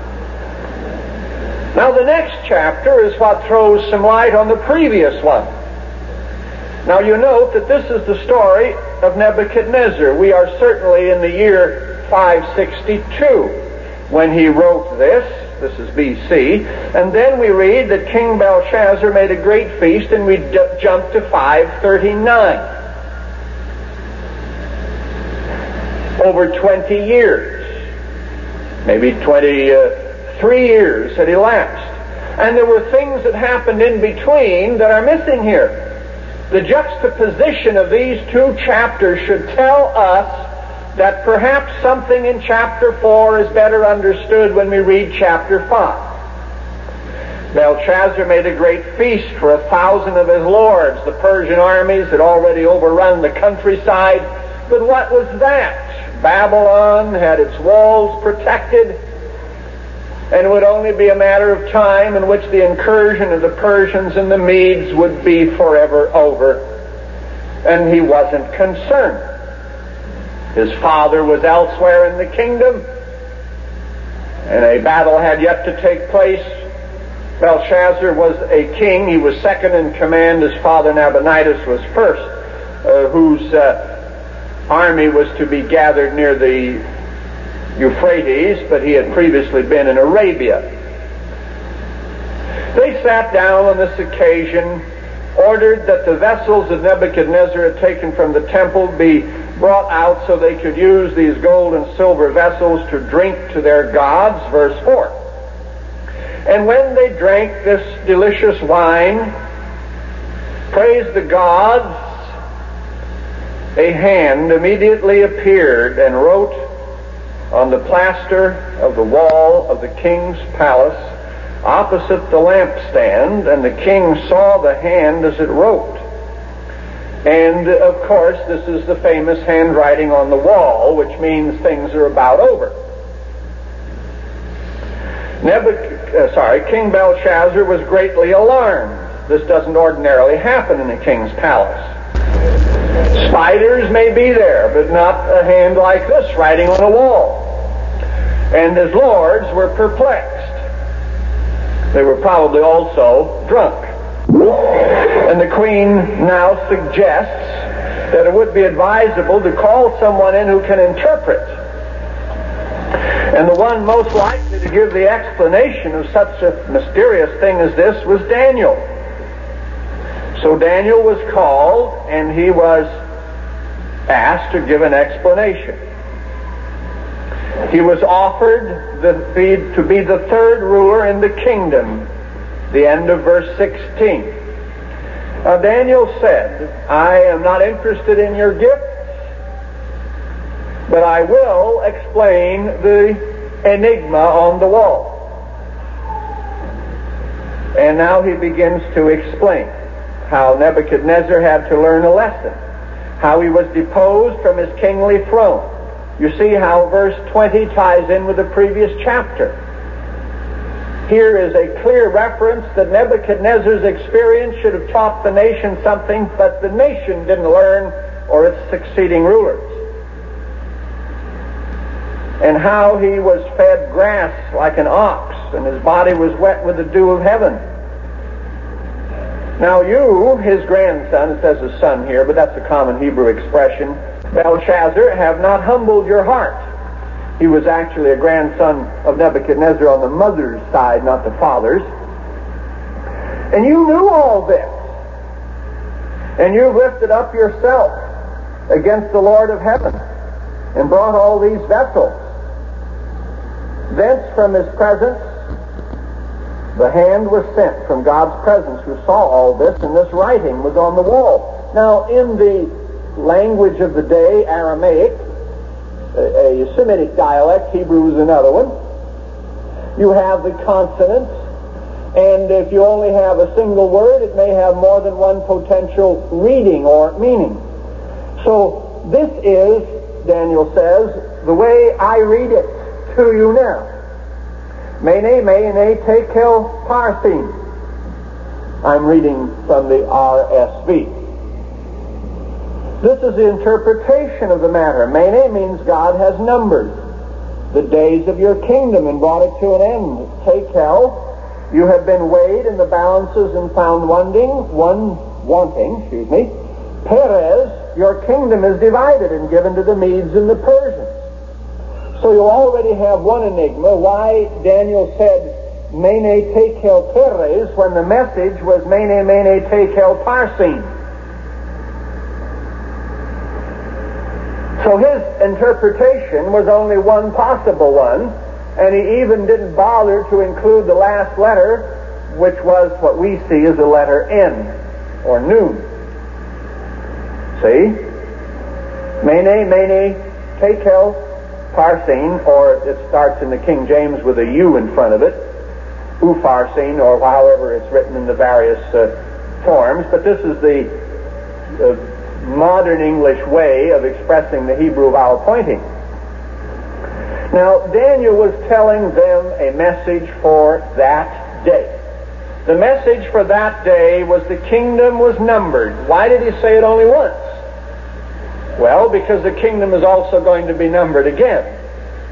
Now the next chapter is what throws some light on the previous one. Now you note that this is the story of Nebuchadnezzar. We are certainly in the year 562 when he wrote this. This is B.C. And then we read that King Belshazzar made a great feast, and we jump to 539. Over 20 years, maybe 23 years had elapsed. And there were things that happened in between that are missing here. The juxtaposition of these 2 chapters should tell us that perhaps something in chapter 4 is better understood when we read chapter 5. Belshazzar made a great feast for 1,000 of his lords. The Persian armies had already overrun the countryside. But what was that? Babylon had its walls protected, and it would only be a matter of time in which the incursion of the Persians and the Medes would be forever over. And he wasn't concerned. His father was elsewhere in the kingdom, and a battle had yet to take place. Belshazzar was a king. He was second in command. His father Nabonidus was first. whose army was to be gathered near the Euphrates, but he had previously been in Arabia. They sat down on this occasion, ordered that the vessels that Nebuchadnezzar had taken from the temple be brought out so they could use these gold and silver vessels to drink to their gods, verse 4. And when they drank this delicious wine, praise the gods, a hand immediately appeared and wrote on the plaster of the wall of the king's palace opposite the lampstand, and the king saw the hand as it wrote. And of course, this is the famous handwriting on the wall, which means things are about over. King Belshazzar was greatly alarmed. This doesn't ordinarily happen in a king's palace. Spiders may be there, but not a hand like this writing on a wall. And his lords were perplexed. They were probably also drunk. And the queen now suggests that it would be advisable to call someone in who can interpret. And the one most likely to give the explanation of such a mysterious thing as this was Daniel. So Daniel was called, and he was asked to give an explanation. He was offered to be the third ruler in the kingdom, the end of verse 16. Now Daniel said, I am not interested in your gifts, but I will explain the enigma on the wall. And now he begins to explain how Nebuchadnezzar had to learn a lesson, how he was deposed from his kingly throne. You see how verse 20 ties in with the previous chapter. Here is a clear reference that Nebuchadnezzar's experience should have taught the nation something, but the nation didn't learn, or its succeeding rulers. And how he was fed grass like an ox, and his body was wet with the dew of heaven. Now you, his grandson, it says his son here, but that's a common Hebrew expression, Belshazzar, have not humbled your heart. He was actually a grandson of Nebuchadnezzar on the mother's side, not the father's. And you knew all this. And you lifted up yourself against the Lord of heaven and brought all these vessels. Thence from his presence, the hand was sent from God's presence who saw all this, and this writing was on the wall. Now, in the language of the day, Aramaic, a Semitic dialect, Hebrew is another one, you have the consonants, and if you only have a single word, it may have more than one potential reading or meaning. So this is, Daniel says, the way I read it to you now. Mene, mene, tekel, parsin. I'm reading from the RSV. This is the interpretation of the matter. Mene means God has numbered the days of your kingdom and brought it to an end. Tekel, you have been weighed in the balances and found wanting. Perez, your kingdom is divided and given to the Medes and the Persians. So you already have one enigma, why Daniel said, Mene tekel Perez, when the message was Mene mene tekel parsin. So his interpretation was only one possible one, and he even didn't bother to include the last letter, which was what we see as the letter N, or noon. See? Mene, mene, tekel, parsin, or it starts in the King James with a U in front of it, upharsin, or however it's written in the various forms, but this is the modern English way of expressing the Hebrew vowel pointing. Now, Daniel was telling them a message for that day. The message for that day was the kingdom was numbered. Why did he say it only once? Well, because the kingdom is also going to be numbered again.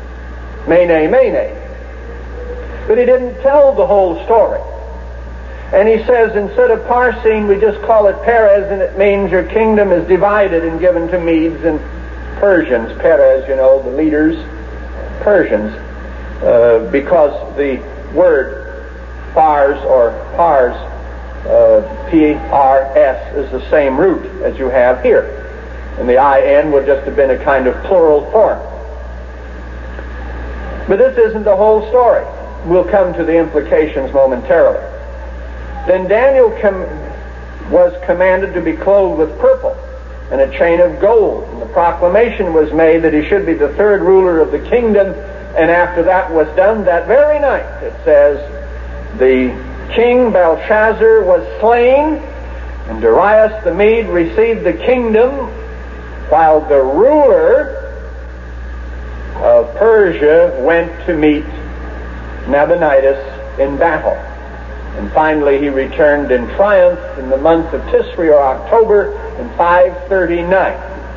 Mene, mene. But he didn't tell the whole story. And he says, instead of Parsin, we just call it Peres, and it means your kingdom is divided and given to Medes and Persians. Peres, you know, the leaders, Persians, because the word Fars or Pars, P-R-S, is the same root as you have here. And the I-N would just have been a kind of plural form. But this isn't the whole story. We'll come to the implications momentarily. Then Daniel was commanded to be clothed with purple and a chain of gold. And the proclamation was made that he should be the third ruler of the kingdom. And after that was done, that very night, it says, the king Belshazzar was slain, and Darius the Mede received the kingdom, while the ruler of Persia went to meet Nabonidus in battle. And finally he returned in triumph in the month of Tisri or October in 539.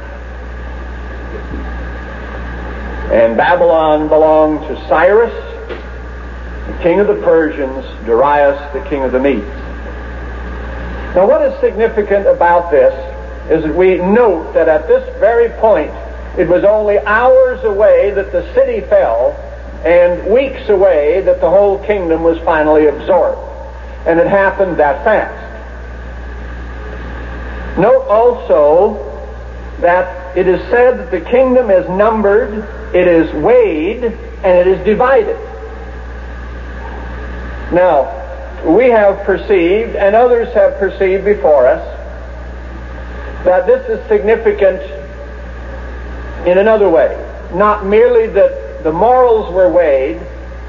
And Babylon belonged to Cyrus, the king of the Persians, Darius, the king of the Medes. Now what is significant about this is that we note that at this very point it was only hours away that the city fell and weeks away that the whole kingdom was finally absorbed. And it happened that fast. Note also that it is said that the kingdom is numbered, it is weighed, and it is divided. Now, we have perceived, and others have perceived before us, that this is significant in another way. Not merely that the morals were weighed,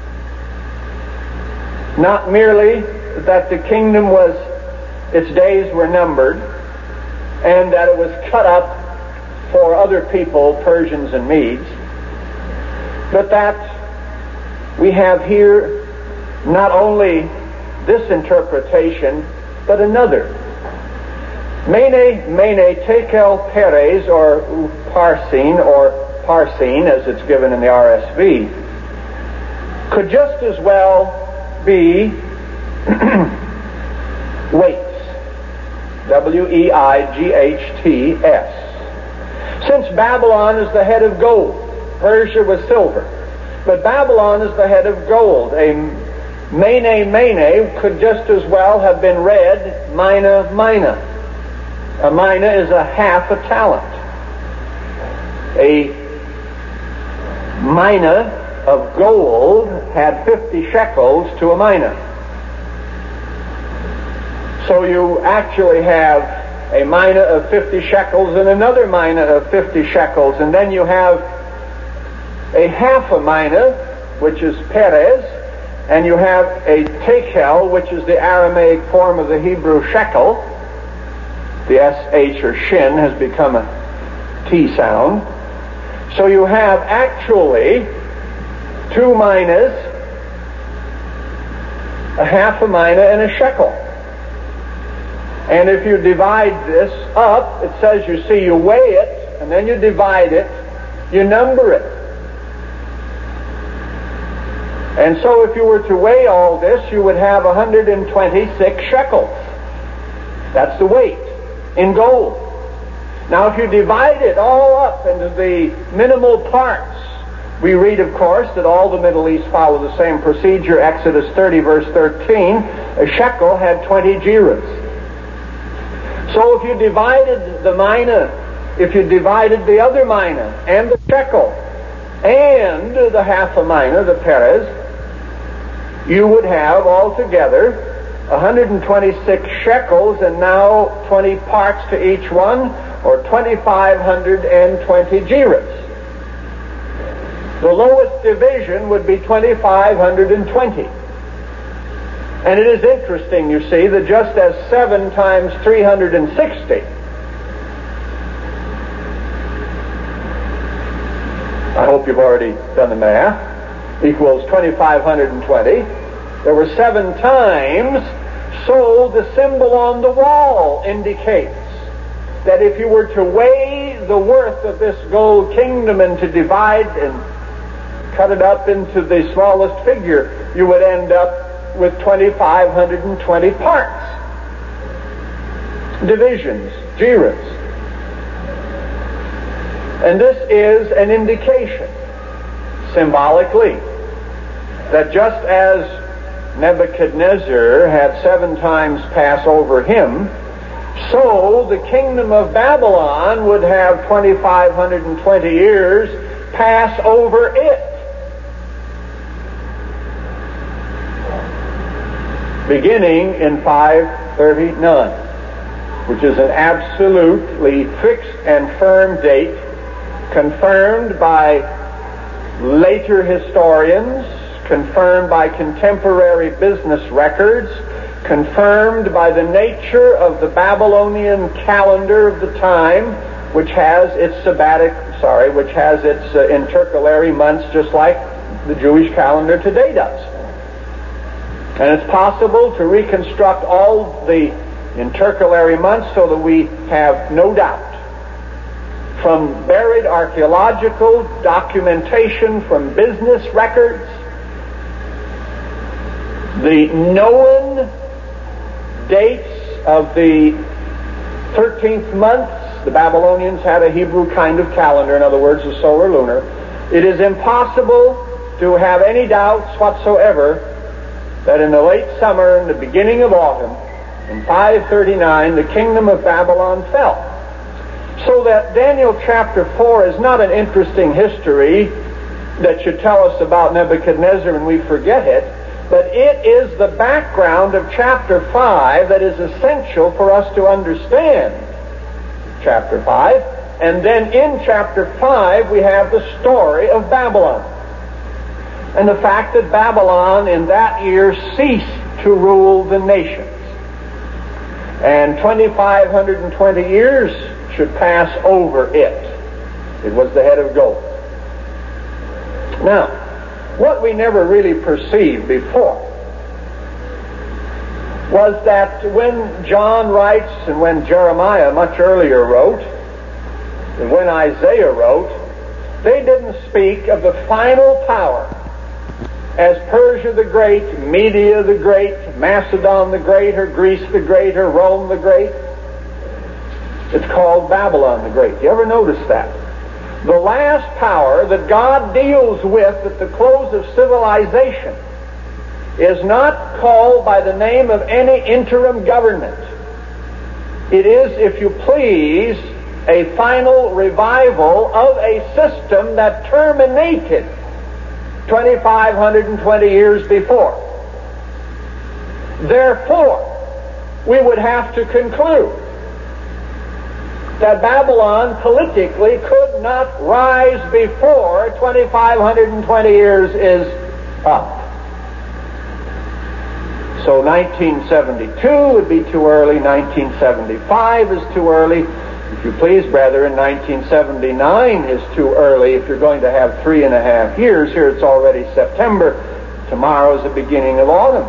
not merely that the kingdom was, its days were numbered, and that it was cut up for other people, Persians and Medes, but that we have here not only this interpretation, but another. Mene, Tekel, Peres, or Parsin, as it's given in the RSV, could just as well be weights. W-E-I-G-H-T-S. Since Babylon is the head of gold, Persia was silver, but Babylon is the head of gold. A Mene could just as well have been read Mina. A mina is a half a talent. A mina of gold had 50 shekels to a mina. So you actually have a mina of 50 shekels and another mina of 50 shekels, and then you have a half a mina, which is Peres, and you have a tekel, which is the Aramaic form of the Hebrew shekel. The SH or shin has become a T sound. So you have actually two minas, a half a mina and a shekel. And if you divide this up, it says, you see, you weigh it, and then you divide it, you number it. And so if you were to weigh all this, you would have 126 shekels. That's the weight in gold. Now if you divide it all up into the minimal parts, we read, of course, that all the Middle East follow the same procedure. Exodus 30, verse 13, a shekel had 20 gerahs. So if you divided the mina, if you divided the other mina, and the shekel, and the half a mina, the Peres, you would have altogether 126 shekels, and now 20 parts to each one, or 2,520 gerahs. The lowest division would be 2,520. And it is interesting, you see, that just as 7 times 360, I hope you've already done the math, equals 2,520, there were 7 times, so the symbol on the wall indicates that if you were to weigh the worth of this gold kingdom and to divide and cut it up into the smallest figure, you would end up with 2,520 parts, divisions, jiras. And this is an indication, symbolically, that just as Nebuchadnezzar had 7 times pass over him, so the kingdom of Babylon would have 2,520 years pass over it. Beginning in 539, which is an absolutely fixed and firm date, confirmed by later historians, confirmed by contemporary business records, confirmed by the nature of the Babylonian calendar of the time, which has its intercalary months just like the Jewish calendar today does. And it's possible to reconstruct all the intercalary months so that we have no doubt, from buried archaeological documentation, from business records, the known dates of the 13th months. The Babylonians had a Hebrew kind of calendar, in other words, a solar lunar. It is impossible to have any doubts whatsoever that in the late summer and the beginning of autumn, in 539, the kingdom of Babylon fell. So that Daniel chapter 4 is not an interesting history that should tell us about Nebuchadnezzar and we forget it, but it is the background of chapter 5 that is essential for us to understand chapter 5. And then in chapter 5 we have the story of Babylon. And the fact that Babylon in that year ceased to rule the nations. And 2,520 years should pass over it. It was the head of gold. Now, what we never really perceived before was that when John writes and when Jeremiah much earlier wrote, and when Isaiah wrote, they didn't speak of the final power as Persia the Great, Media the Great, Macedon the Great, or Greece the Great, or Rome the Great. It's called Babylon the Great. You ever notice that? The last power that God deals with at the close of civilization is not called by the name of any interim government. It is, if you please, a final revival of a system that terminated 2,520 years before. Therefore, we would have to conclude that Babylon politically could not rise before 2,520 years is up. So 1972 would be too early, 1975 is too early. If you please, brethren, 1979 is too early if you're going to have 3.5 years. Here it's already September. Tomorrow is the beginning of autumn.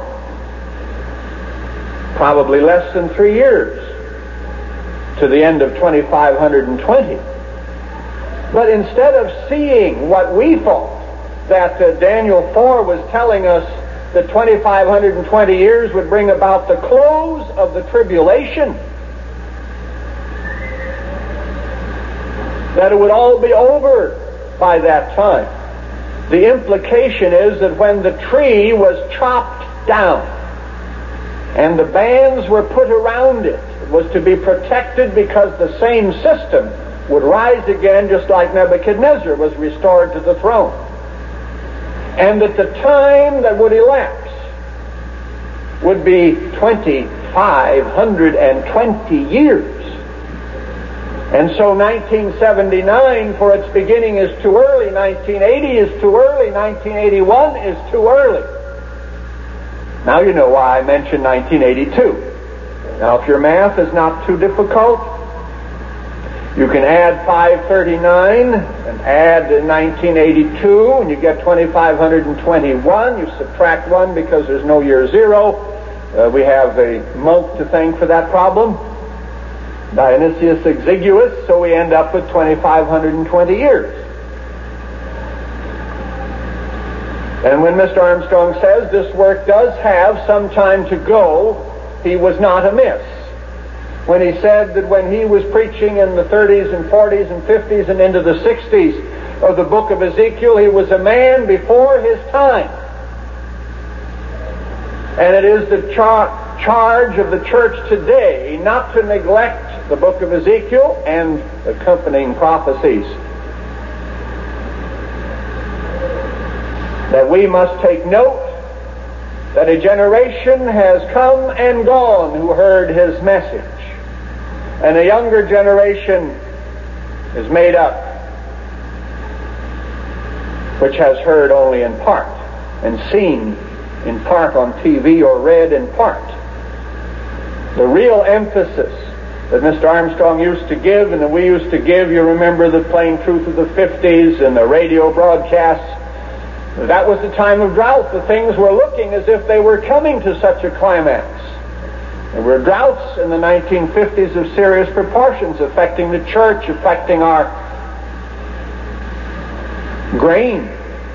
Probably less than 3 years to the end of 2,520. But instead of seeing what we thought, that Daniel 4 was telling us that 2,520 years would bring about the close of the tribulation, that it would all be over by that time. The implication is that when the tree was chopped down and the bands were put around it, it was to be protected because the same system would rise again, just like Nebuchadnezzar was restored to the throne. And that the time that would elapse would be 2,520 years. And so 1979 for its beginning is too early, 1980 is too early, 1981 is too early. Now you know why I mentioned 1982. Now if your math is not too difficult, you can add 539 and add 1982 and you get 2,521. You subtract 1 because there's no year 0. We have a month to thank for that problem. Dionysius Exiguus, so we end up with 2,520 years. And when Mr. Armstrong says this work does have some time to go, he was not amiss. When he said that when he was preaching in the 30s and 40s and 50s and into the 60s of the book of Ezekiel, he was a man before his time. And it is the charge of the church today not to neglect the book of Ezekiel and accompanying prophecies. That we must take note that a generation has come and gone who heard his message, and a younger generation is made up, which has heard only in part and seen in part on TV or read in part. The real emphasis that Mr. Armstrong used to give and that we used to give, you remember the Plain Truth of the 50s and the radio broadcasts, that was the time of drought. The things were looking as if they were coming to such a climax. There were droughts in the 1950s of serious proportions affecting the church, affecting our grain.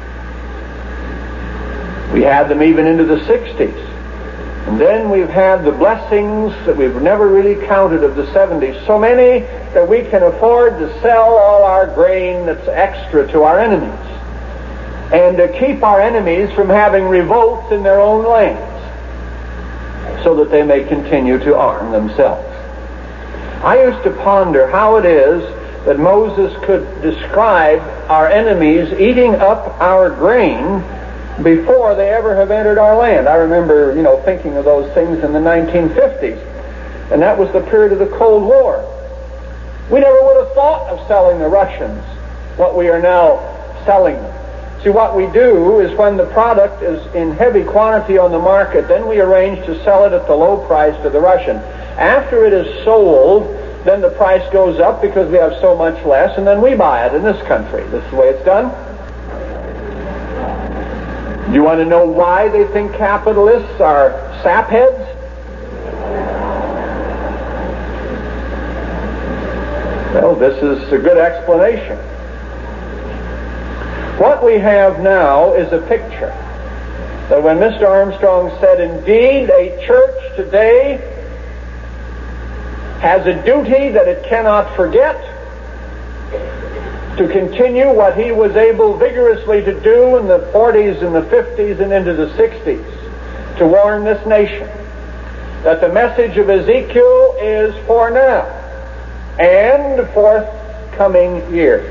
We had them even into the 60s. And then we've had the blessings that we've never really counted of the 70s. So many that we can afford to sell all our grain that's extra to our enemies, and to keep our enemies from having revolts in their own lands, so that they may continue to arm themselves. I used to ponder how it is that Moses could describe our enemies eating up our grain before they ever have entered our land. I remember, thinking of those things in the 1950s, and that was the period of the Cold War. We never would have thought of selling the Russians what we are now selling them. See, what we do is when the product is in heavy quantity on the market, then we arrange to sell it at the low price to the Russian. After it is sold, then the price goes up because we have so much less, and then we buy it in this country. This is the way it's done. Do you want to know why they think capitalists are sapheads? Well, this is a good explanation. What we have now is a picture that when Mr. Armstrong said, indeed, a church today has a duty that it cannot forget to continue what he was able vigorously to do in the 40s and the 50s and into the 60s, to warn this nation that the message of Ezekiel is for now and forthcoming years.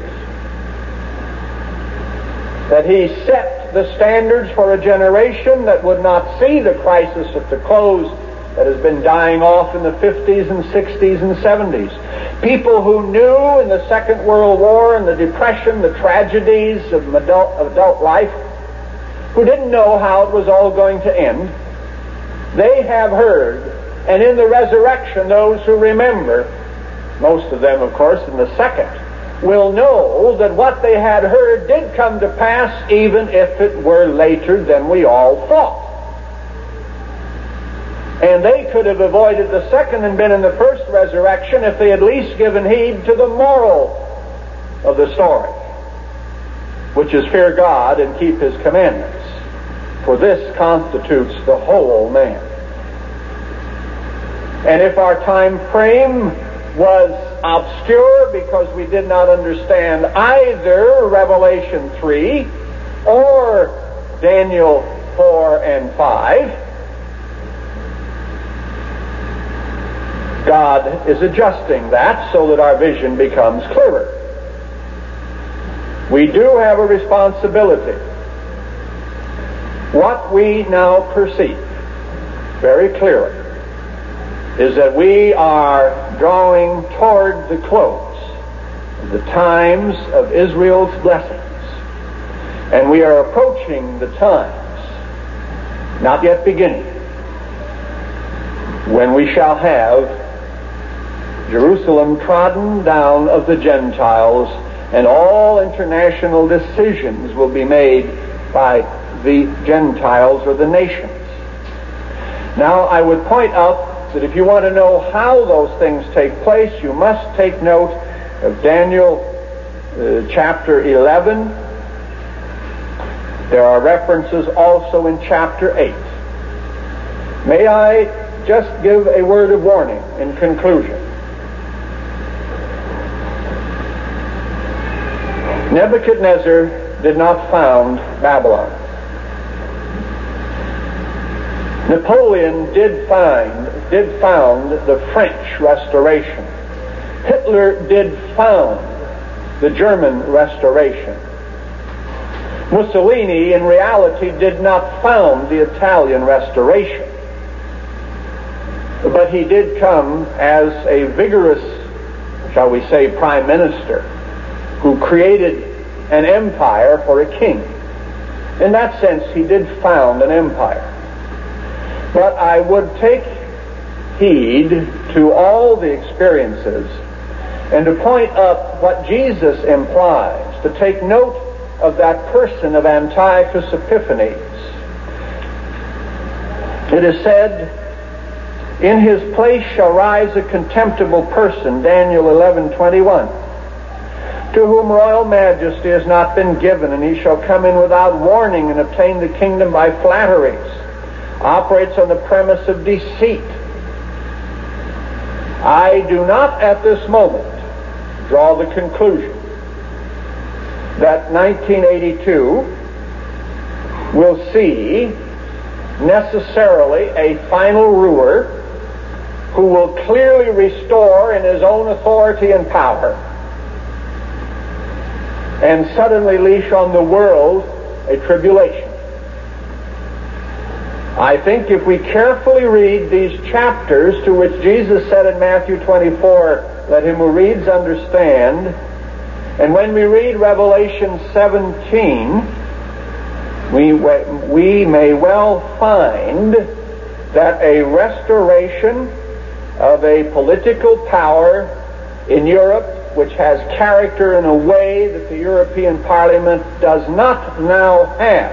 That he set the standards for a generation that would not see the crisis at the close that has been dying off in the 50s and 60s and 70s. People who knew in the Second World War and the Depression, the tragedies of adult life, who didn't know how it was all going to end, they have heard, and in the resurrection, those who remember, most of them, of course, in the second, will know that what they had heard did come to pass, even if it were later than we all thought. And they could have avoided the second and been in the first resurrection if they had at least given heed to the moral of the story, which is fear God and keep His commandments, for this constitutes the whole man. And if our time frame was obscure because we did not understand either Revelation 3 or Daniel 4 and 5, God is adjusting that so that our vision becomes clearer. We do have a responsibility. What we now perceive very clearly is that we are drawing toward the close of the times of Israel's blessings. And we are approaching the times, not yet beginning, when we shall have Jerusalem trodden down of the Gentiles, and all international decisions will be made by the Gentiles or the nations. Now, I would point out that if you want to know how those things take place, you must take note of Daniel chapter 11 There are references also in chapter 8. May I just give a word of warning in conclusion? Nebuchadnezzar did not found Babylon. Napoleon did found the French Restoration. Hitler did found the German Restoration. Mussolini, in reality, did not found the Italian Restoration. But he did come as a vigorous, shall we say, prime minister who created an empire for a king. In that sense, he did found an empire. But I would take heed to all the experiences and to point up what Jesus implies, to take note of that person of Antiochus Epiphanes. It is said, "In his place shall rise a contemptible person," Daniel 11:21, "to whom royal majesty has not been given, and he shall come in without warning and obtain the kingdom by flatteries, operates on the premise of deceit." I do not at this moment draw the conclusion that 1982 will see necessarily a final ruler who will clearly restore in his own authority and power and suddenly leash on the world a tribulation. I think if we carefully read these chapters, to which Jesus said in Matthew 24, "Let him who reads understand," and when we read Revelation 17, we may well find that a restoration of a political power in Europe, which has character in a way that the European Parliament does not now have,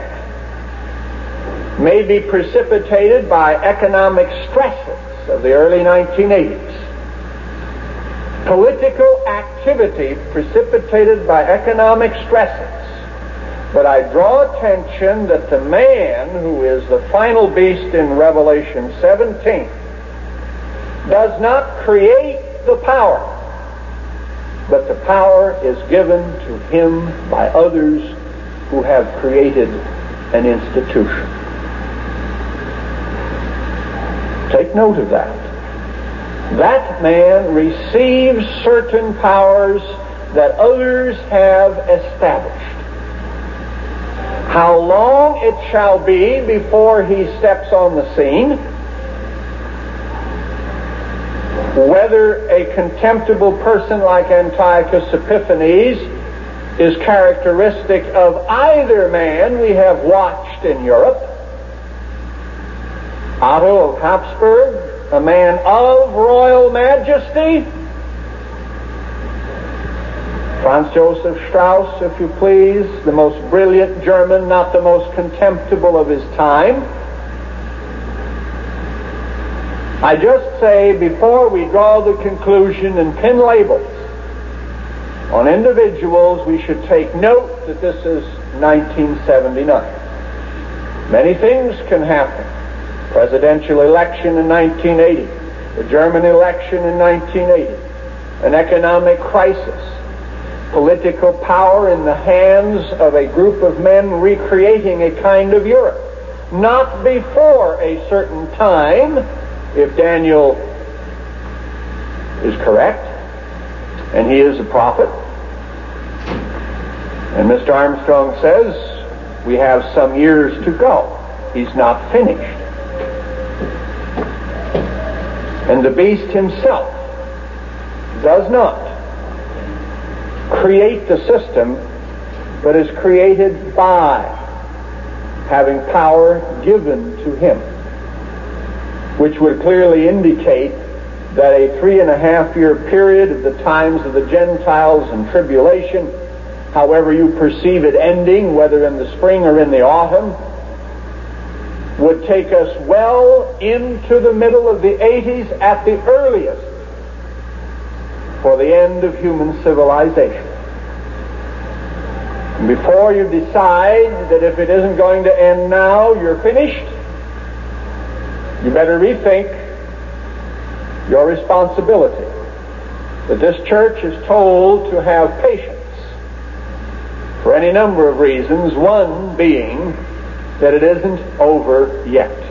may be precipitated by economic stresses of the early 1980s. Political activity precipitated by economic stresses. But I draw attention that the man who is the final beast in Revelation 17 does not create the power, but the power is given to him by others who have created an institution. Take note of that. That man receives certain powers that others have established. How long it shall be before he steps on the scene, whether a contemptible person like Antiochus Epiphanes is characteristic of either man we have watched in Europe, Otto of Habsburg, a man of royal majesty, Franz Joseph Strauss, if you please, the most brilliant German, not the most contemptible of his time. I just say, before we draw the conclusion and pin labels on individuals, we should take note that this is 1979. Many things can happen. Presidential election in 1980, the German election in 1980, an economic crisis, political power in the hands of a group of men recreating a kind of Europe. Not before a certain time, if Daniel is correct, and he is a prophet, and Mr. Armstrong says we have some years to go. He's not finished. And the beast himself does not create the system, but is created by having power given to him, which would clearly indicate that a 3.5-year period of the times of the Gentiles and tribulation, however you perceive it ending, whether in the spring or in the autumn, would take us well into the middle of the 80s at the earliest for the end of human civilization. Before you decide that if it isn't going to end now, you're finished, you better rethink your responsibility. That this church is told to have patience for any number of reasons, one being that it isn't over yet.